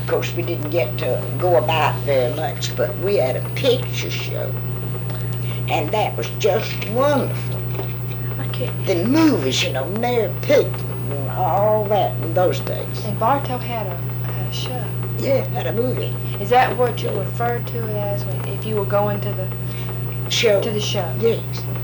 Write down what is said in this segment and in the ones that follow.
Of course, we didn't get to go about very much, but we had a picture show, and that was just wonderful. The movies, Mary Pickford and all that in those days. And Bartow had a show. Yeah, had a movie. Is that what you referred to it as if you were going to the show? To the show. Yes.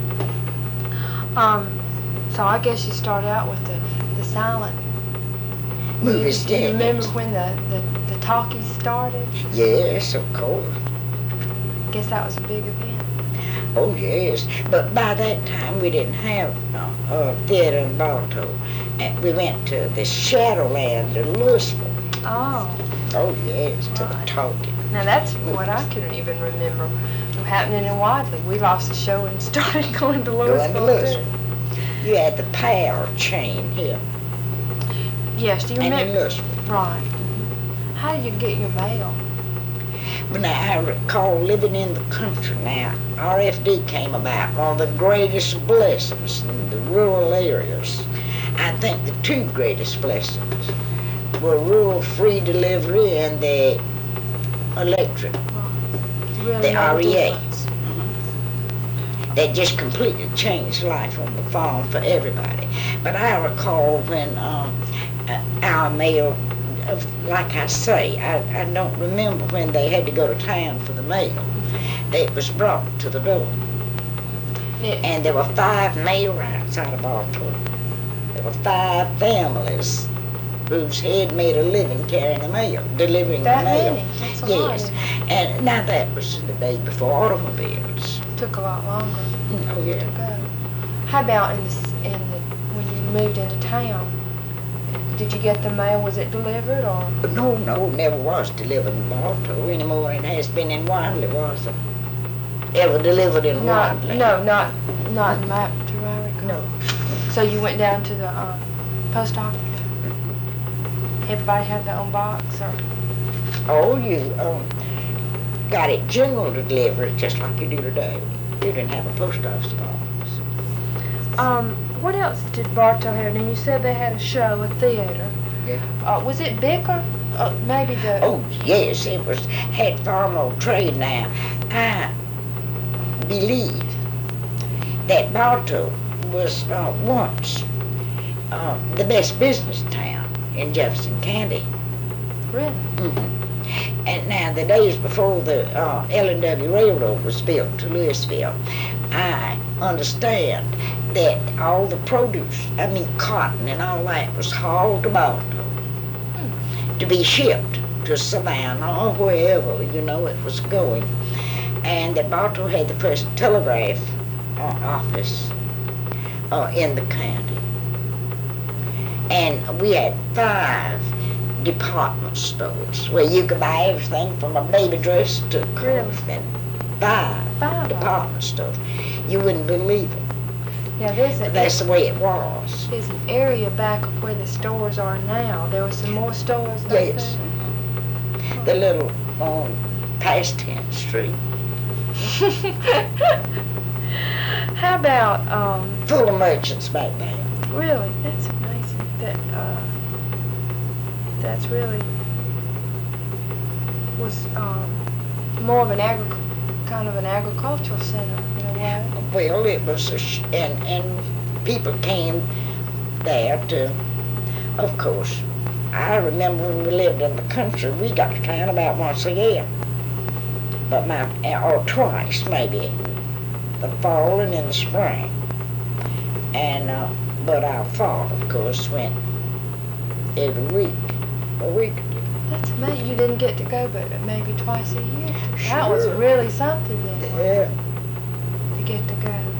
So I guess you started out with the silent movies. Do you remember when the talkies started? Yes, of course. I guess that was a big event. Oh, yes. But by that time, we didn't have a theater in Bartow. And we went to the Shadowland in Louisville. Oh. Oh, yes, to the talkie. Now, that's what I couldn't even remember happening in Wadley. We lost the show and started going to Louisville, too. You had the Power chain here. Yes, do you remember? And in Louisville. Right. How did you get your mail? But now, I recall living in the country now. RFD came about, one of the greatest blessings in the rural areas. I think the two greatest blessings were rural free delivery and the electric, really the REA. That just completely changed life on the farm for everybody. But I recall when our mail, like I say, I don't remember when they had to go to town for the mail. It was brought to the door. And there were 5 mail routes out of Bartow. There were 5 families whose head made a living carrying the mail, delivering the mail. That many? That's a lot. Yes. And now that was the day before automobiles. Took a lot longer. Oh, yeah. To go. How about when you moved into town? Did you get the mail? Was it delivered or? No, never was delivered in Bartow any more than it has been in Wadley, was it? Ever delivered in Wadley? No, not in my recall. No. So you went down to the post office? Everybody had their own box, or? Oh, you got it general delivery just like you do today. You didn't have a post office box. What else did Bartow have? And you said they had a show, a theater. Yeah. Was it big or maybe the? Oh, yes, it had far more trade now. I believe that Bartow was once the best business town in Jefferson County. Really? Mm-hmm. And now, the days before the L&W Railroad was built to Louisville, I understand that all the produce, cotton and all that, was hauled to Bartow to be shipped to Savannah or wherever, it was going. And that Bartow had the first telegraph office in the county. And we had 5 department stores where you could buy everything from a baby dress to clothes. Really? 5 department stores. You wouldn't believe it. Yeah, that's the way it was. There's an area back of where the stores are now. There were some more stores back there. Yes. The little past 10th Street. How about full of merchants back then. Really? That's amazing. That's really was more of an kind of an agricultural center in a way. Well, it was and people came there to, of course. I remember when we lived in the country, we got to town about once a year, or twice maybe, the fall and in the spring. And but our father, of course, went every week, a week or two. That's amazing. You didn't get to go, but maybe twice a year. Sure. That was really something then. Yeah. To get to go.